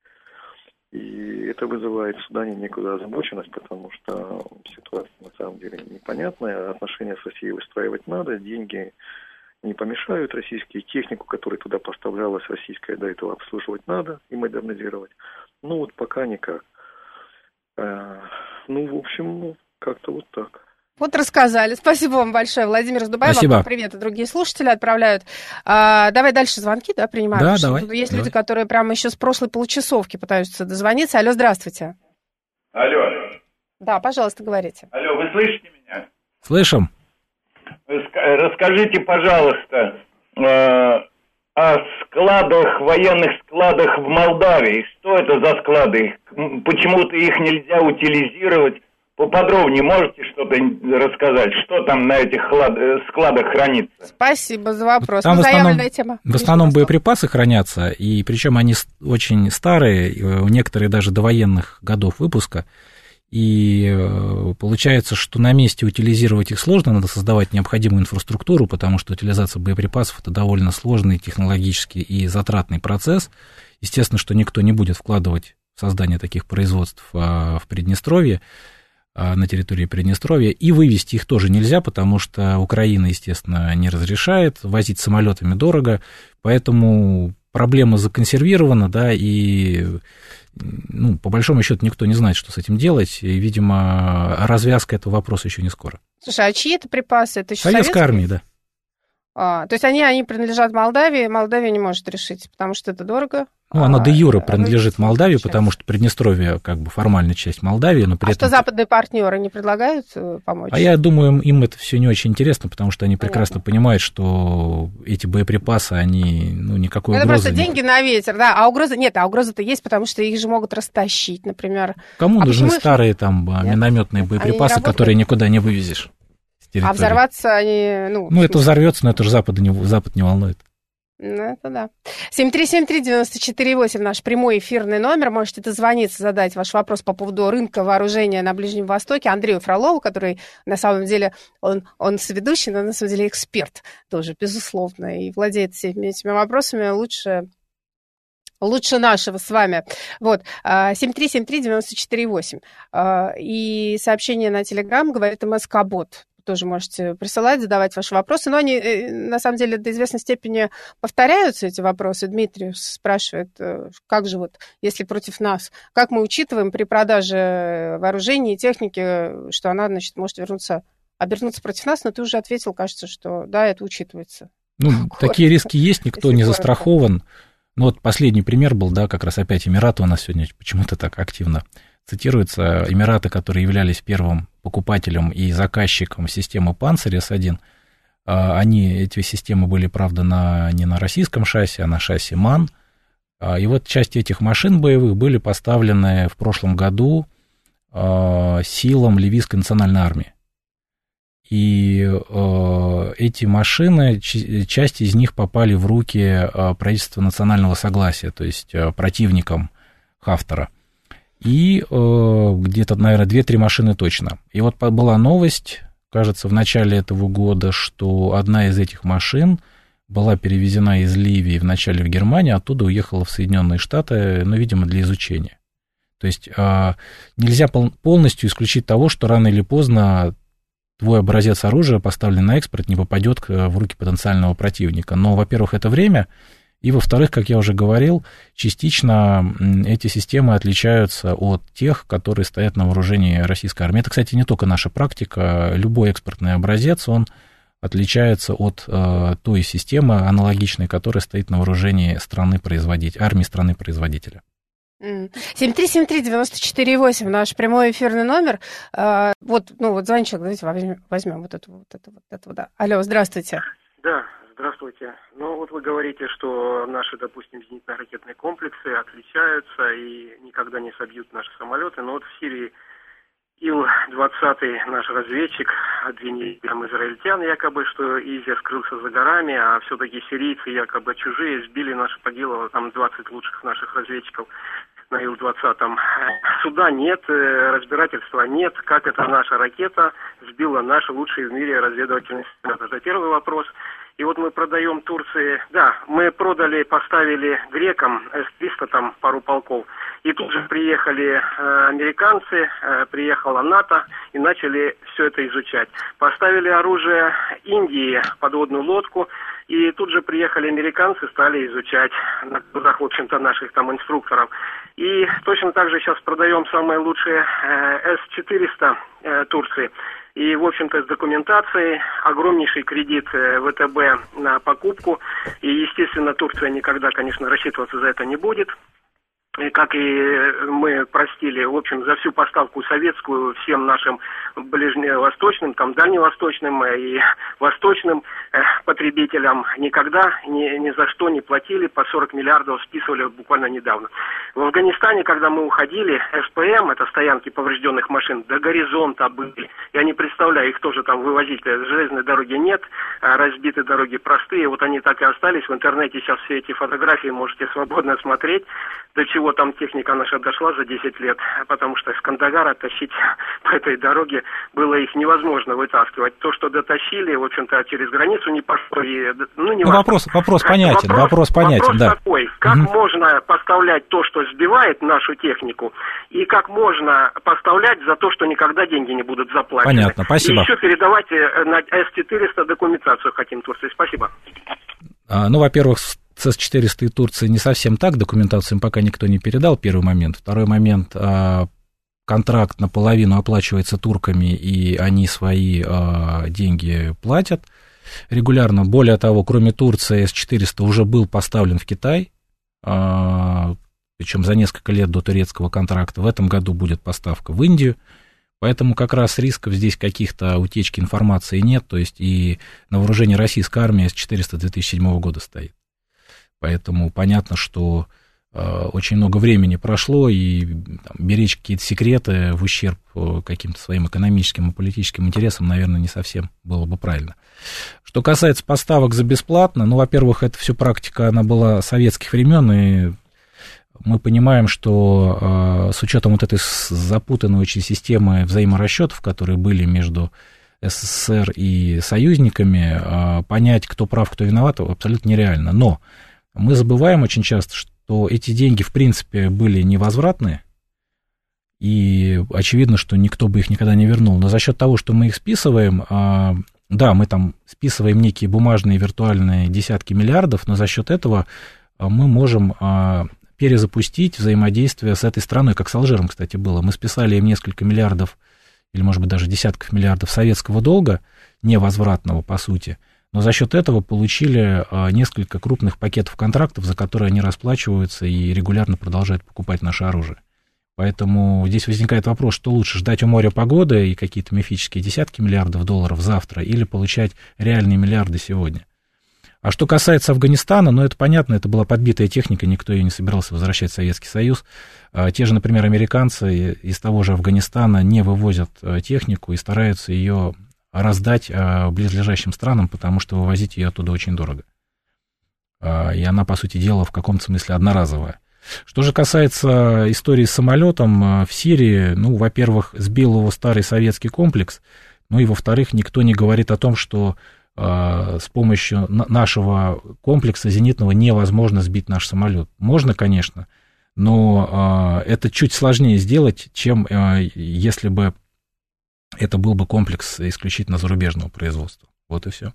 И это вызывает в Судане некую озабоченность, потому что ситуация на самом деле непонятная. Отношения с Россией выстраивать надо, деньги не помешают российские, технику, которая туда поставлялась, российская, до этого обслуживать надо и модернизировать. Вот пока никак. В общем, Как-то вот так. Вот рассказали. Спасибо вам большое, Владимир из Дубая. Спасибо. Вам привет, и другие слушатели отправляют. Давай дальше звонки, да, принимаем? Да, Потому давай. что есть давай. люди, которые прямо еще с прошлой получасовки пытаются дозвониться. Алло, здравствуйте. Алло. Да, пожалуйста, говорите. Алло, вы слышите меня? Слышим. Расскажите, пожалуйста, о складах, военных складах в Молдавии. Что это за склады? Почему-то их нельзя утилизировать. Поподробнее можете что-то рассказать? Что там на этих складах хранится? Спасибо за вопрос. Там заявленная тема. В основном боеприпасы хранятся, и причем они очень старые, некоторые даже довоенных годов выпуска. И получается, что на месте утилизировать их сложно, надо создавать необходимую инфраструктуру, потому что утилизация боеприпасов – это довольно сложный технологический и затратный процесс. Естественно, что никто не будет вкладывать в создание таких производств в Приднестровье, на территории Приднестровья, и вывести их тоже нельзя, потому что Украина, естественно, не разрешает, возить самолетами дорого, поэтому проблема законсервирована, да, и, ну, по большому счету никто не знает, что с этим делать, и, видимо, развязка этого вопроса еще не скоро. Слушай, а чьи это припасы? Это еще Советской армии, да. То есть они принадлежат Молдавии, Молдавия не может решить, потому что это дорого. Ну, она де юре принадлежит Молдавии, потому что Приднестровье как бы формальная часть Молдавии, но при этом... что западные партнеры не предлагают помочь? А я думаю, им это все не очень интересно, потому что они прекрасно понимают, что эти боеприпасы, они, ну, никакой угрозы... Это просто деньги на ветер, да, а угроза... Нет, а угроза-то есть, потому что их же могут растащить, например. Кому нужны старые там минометные боеприпасы, которые никуда не вывезешь? А взорваться они... Ну, это взорвется, но это же Запад не волнует. Ну, это да. 7373948 наш прямой эфирный номер. Можете дозвониться, задать ваш вопрос по поводу рынка вооружения на Ближнем Востоке Андрею Фролову, который на самом деле, он соведущий, но на самом деле эксперт тоже, безусловно, и владеет всеми этими вопросами лучше нашего с вами. Вот, 7373948. И сообщение на Телеграм говорит МСК-бот. Тоже можете присылать, задавать ваши вопросы. Но они, на самом деле, до известной степени повторяются, эти вопросы. Дмитрий спрашивает, как же вот, если против нас, как мы учитываем при продаже вооружений и техники, что она, значит, может обернуться против нас, но ты уже ответил, кажется, что да, это учитывается. Ну, такие риски есть, никто не застрахован. Ну, вот последний пример был, да, как раз опять Эмираты у нас сегодня почему-то так активно цитируются. Эмираты, которые являлись первым покупателем и заказчиком системы «Панцирь» С-1, эти системы были, правда, не на российском шасси, а на шасси МАН. И вот часть этих машин боевых были поставлены в прошлом году силам Ливийской национальной армии. И эти машины, часть из них попали в руки правительства национального согласия, то есть противникам Хафтара. И где-то, наверное, 2-3 машины точно. И вот была новость, кажется, в начале этого года, что одна из этих машин была перевезена из Ливии вначале в Германию, оттуда уехала в Соединенные Штаты, ну, видимо, для изучения. То есть нельзя полностью исключить того, что рано или поздно твой образец оружия, поставленный на экспорт, не попадет в руки потенциального противника. Но, во-первых, это время, и, во-вторых, как я уже говорил, частично эти системы отличаются от тех, которые стоят на вооружении российской армии. Это, кстати, не только наша практика. Любой экспортный образец, он отличается от той системы аналогичной, которая стоит на вооружении армии страны-производителя. 7373948, наш прямой эфирный номер. Вот звоночек, давайте возьмем вот это, да. Алло, здравствуйте. Да, здравствуйте. Ну, вот вы говорите, что наши, допустим, зенитно-ракетные комплексы отличаются и никогда не собьют наши самолеты. Но вот в Сирии Ил-20, наш разведчик, обвинили там израильтян якобы, что Изя скрылся за горами, а все-таки сирийцы якобы чужие сбили наши, погибло там 20 лучших наших разведчиков на Ил-20. Суда нет, разбирательства нет, как эта наша ракета сбила наши лучшие в мире разведывательные самолеты. Это первый вопрос. И вот мы продаем Турции, мы поставили грекам С-300, там пару полков, и тут же приехали американцы, приехала НАТО и начали все это изучать. Поставили оружие Индии, подводную лодку, и тут же приехали американцы, стали изучать на глазах, в общем-то, наших там инструкторов. И точно так же сейчас продаем самые лучшие С-400 Турции. И, в общем-то, с документацией, огромнейший кредит ВТБ на покупку. И, естественно, Турция никогда, конечно, рассчитываться за это не будет. И как и мы простили, в общем, за всю поставку советскую всем нашим ближневосточным, там, дальневосточным и восточным потребителям никогда ни за что не платили, по 40 миллиардов списывали буквально недавно. В Афганистане, когда мы уходили, СПМ, это стоянки поврежденных машин, до горизонта были. Я не представляю, их тоже там вывозить, железной дороги нет, разбиты дороги простые, вот они так и остались. В интернете сейчас все эти фотографии можете свободно смотреть, до чего там техника наша дошла за 10 лет, потому что из Кандагара тащить по этой дороге было их невозможно вытаскивать. То, что дотащили, в общем-то, через границу не пошло. Вопрос понятен. Вопрос да. Такой, как можно поставлять то, что сбивает нашу технику, и как можно поставлять за то, что никогда деньги не будут заплачены. Понятно, спасибо. И еще передавать на С-400 документацию хотим Турции. Спасибо. Во-первых, с С-400 и Турции не совсем так, документацию им пока никто не передал, первый момент. Второй момент, контракт наполовину оплачивается турками, и они свои деньги платят регулярно. Более того, кроме Турции, С-400 уже был поставлен в Китай, причем за несколько лет до турецкого контракта. В этом году будет поставка в Индию. Поэтому как раз рисков здесь каких-то утечки информации нет, то есть и на вооружении российской армии С-400 2007 года стоит. Поэтому понятно, что очень много времени прошло, и беречь какие-то секреты в ущерб каким-то своим экономическим и политическим интересам, наверное, не совсем было бы правильно. Что касается поставок за бесплатно, во-первых, это все практика, она была советских времен, и мы понимаем, что с учетом вот этой запутанной очень системы взаиморасчетов, которые были между СССР и союзниками, понять, кто прав, кто виноват, абсолютно нереально. Но мы забываем очень часто, что эти деньги, в принципе, были невозвратные, и очевидно, что никто бы их никогда не вернул. Но за счет того, что мы их списываем, мы там списываем некие бумажные виртуальные десятки миллиардов, но за счет этого мы можем перезапустить взаимодействие с этой страной, как с Алжиром, кстати, было. Мы списали им несколько миллиардов, или, может быть, даже десятков миллиардов советского долга, невозвратного, по сути, но за счет этого получили несколько крупных пакетов контрактов, за которые они расплачиваются и регулярно продолжают покупать наше оружие. Поэтому здесь возникает вопрос, что лучше, ждать у моря погоды и какие-то мифические десятки миллиардов долларов завтра, или получать реальные миллиарды сегодня. А что касается Афганистана, это понятно, это была подбитая техника, никто ее не собирался возвращать в Советский Союз. Те же, например, американцы из того же Афганистана не вывозят технику и стараются ее раздать близлежащим странам, потому что вывозить ее оттуда очень дорого. И она, по сути дела, в каком-то смысле одноразовая. Что же касается истории с самолетом в Сирии, во-первых, сбил его старый советский комплекс, и, во-вторых, никто не говорит о том, что с помощью нашего комплекса зенитного невозможно сбить наш самолет. Можно, конечно, но это чуть сложнее сделать, чем если бы это был бы комплекс исключительно зарубежного производства. Вот и все.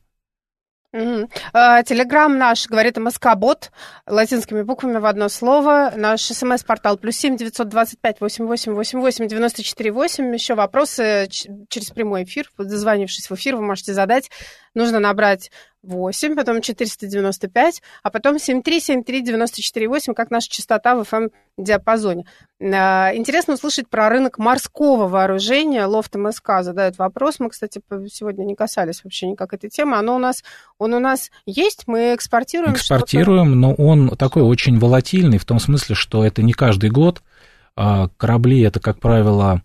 Телеграм наш говорит МСК-бот латинскими буквами в одно слово. Наш СМС-портал +7 925 88 88 94 8. Еще вопросы через прямой эфир. Дозвонившись в эфир, вы можете задать. Нужно набрать 8, потом 495, а потом 7373948, как наша частота в FM-диапазоне. Интересно услышать про рынок морского вооружения. Лофт МСК задает вопрос. Мы, кстати, сегодня не касались вообще никак этой темы. Он у нас есть, мы экспортируем. Экспортируем, но он такой очень волатильный, в том смысле, что это не каждый год. Корабли — это, как правило,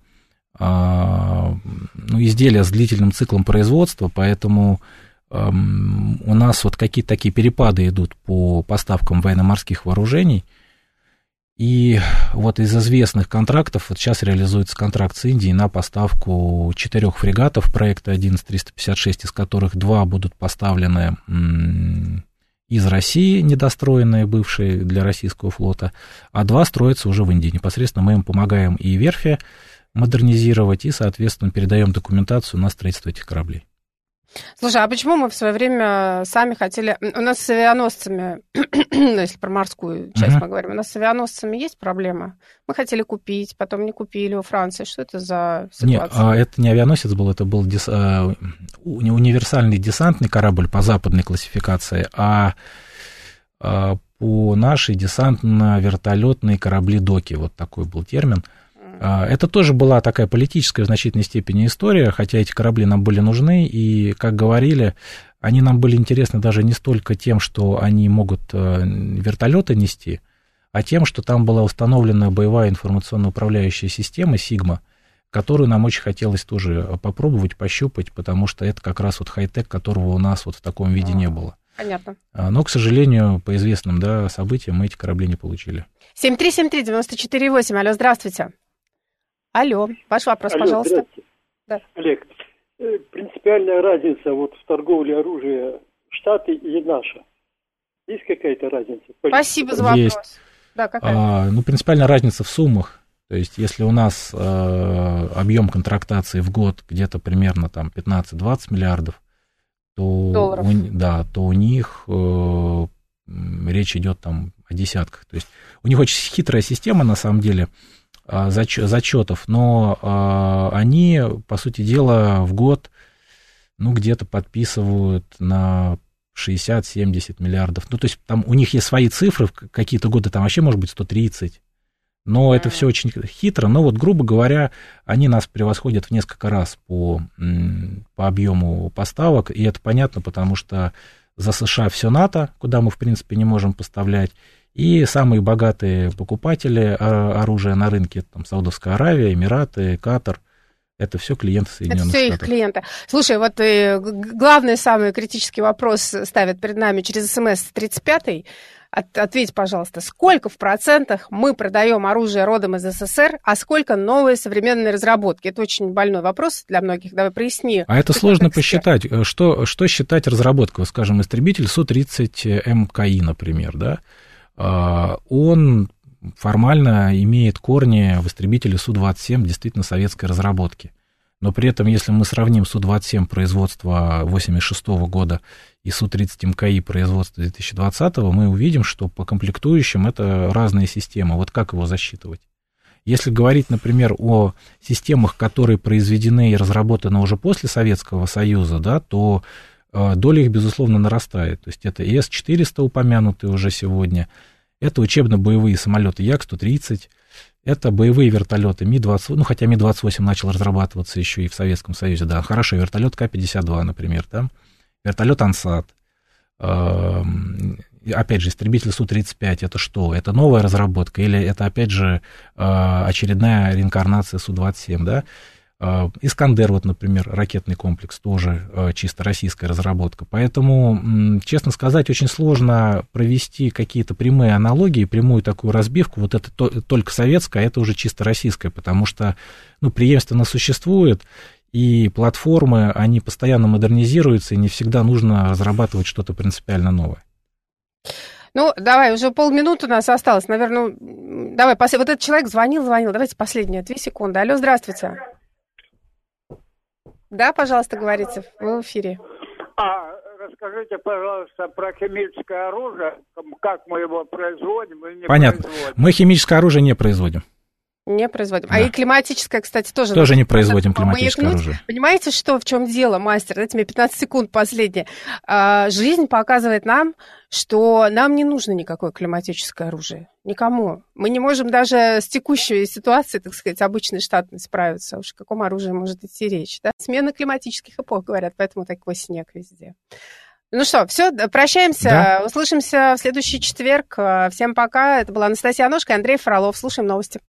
изделия с длительным циклом производства, поэтому у нас какие-то такие перепады идут по поставкам военно-морских вооружений. И вот из известных контрактов, вот сейчас реализуется контракт с Индией на поставку 4 фрегатов проекта 11356, из которых 2 будут поставлены из России, недостроенные, бывшие для российского флота, а 2 строятся уже в Индии. Непосредственно мы им помогаем и верфи модернизировать, и, соответственно, передаем документацию на строительство этих кораблей. Слушай, а почему мы в свое время сами хотели... У нас с авианосцами, если про морскую часть мы говорим, у нас с авианосцами есть проблема? Мы хотели купить, потом не купили у Франции. Что это за ситуация? Нет, это не авианосец был, это был универсальный десантный корабль по западной классификации, а по нашей десантно-вертолетные корабли-доки, вот такой был термин. Это тоже была такая политическая в значительной степени история, хотя эти корабли нам были нужны, и, как говорили, они нам были интересны даже не столько тем, что они могут вертолеты нести, а тем, что там была установлена боевая информационно-управляющая система «Сигма», которую нам очень хотелось тоже попробовать, пощупать, потому что это как раз вот хай-тек, которого у нас вот в таком виде не было. Понятно. Но, к сожалению, по известным событиям мы эти корабли не получили. 7373948, алло, здравствуйте. Алло, ваш вопрос, пожалуйста. Здравствуйте. Да. Олег, принципиальная разница вот в торговле оружия Штаты и наша. Есть какая-то разница? Спасибо за вопрос. Есть. Да, какая? Принципиальная разница в суммах. То есть, если у нас объем контрактации в год где-то примерно там 15-20 миллиардов, то долларов. То у них речь идет там о десятках. То есть, у них очень хитрая система, на самом деле, зачетов, но они, по сути дела, в год где-то подписывают на 60-70 миллиардов. То есть там у них есть свои цифры, какие-то годы там вообще может быть 130, но это все очень хитро. Но вот, грубо говоря, они нас превосходят в несколько раз по объему поставок, и это понятно, потому что за США все НАТО, куда мы, в принципе, не можем поставлять. И самые богатые покупатели оружия на рынке, там, Саудовская Аравия, Эмираты, Катар, это все клиенты Соединенных Штатов. Это все их клиенты. Слушай, вот главный, самый критический вопрос ставят перед нами через СМС-35. Ответь, пожалуйста, сколько в процентах мы продаем оружие родом из СССР, а сколько новые современные разработки? Это очень больной вопрос для многих. Давай проясни. А это сложно посчитать. Что считать разработкой? Скажем, истребитель Су-30 МКИ, например, да? Он формально имеет корни в истребителе Су-27, действительно советской разработки. Но при этом, если мы сравним Су-27 производства 1986 года и Су-30 МКИ производства 2020, мы увидим, что по комплектующим это разные системы. Вот как его засчитывать? Если говорить, например, о системах, которые произведены и разработаны уже после Советского Союза, да, то доля их, безусловно, нарастает. То есть это С-400, упомянутые уже сегодня, это учебно-боевые самолеты Як-130, это боевые вертолеты Ми-28, хотя Ми-28 начал разрабатываться еще и в Советском Союзе, да, хорошо, вертолет К-52, например, да, вертолет Ансат, опять же, истребитель Су-35, это что? Это новая разработка или это, опять же, очередная реинкарнация Су-27, да? Искандер, вот, например, ракетный комплекс, тоже чисто российская разработка. Поэтому, честно сказать, очень сложно провести какие-то прямые аналогии, прямую такую разбивку. Вот это только советская, а это уже чисто российская, потому что преемственно существует, и платформы, они постоянно модернизируются, и не всегда нужно разрабатывать что-то принципиально новое. Давай, уже полминуты у нас осталось. Наверное, давай, вот этот человек звонил. Давайте последние 2 секунды. Алло, здравствуйте. Да, пожалуйста, говорите, вы в эфире. Расскажите, пожалуйста, про химическое оружие, как мы его производим или не Понятно. производим. Мы химическое оружие не производим. Не производим. Да. А и климатическое, кстати, тоже. Тоже не производим климатическое оружие. Понимаете, в чем дело, мастер? Дайте мне 15 секунд последнее. Жизнь показывает нам, что нам не нужно никакое климатическое оружие. Никому. Мы не можем даже с текущей ситуацией, так сказать, обычной штатной справиться. Уж о каком оружии может идти речь. Да? Смена климатических эпох, говорят, поэтому такой снег везде. Ну что, все, прощаемся. Да. Услышимся в следующий четверг. Всем пока. Это была Анастасия Аношко и Андрей Фролов. Слушаем новости.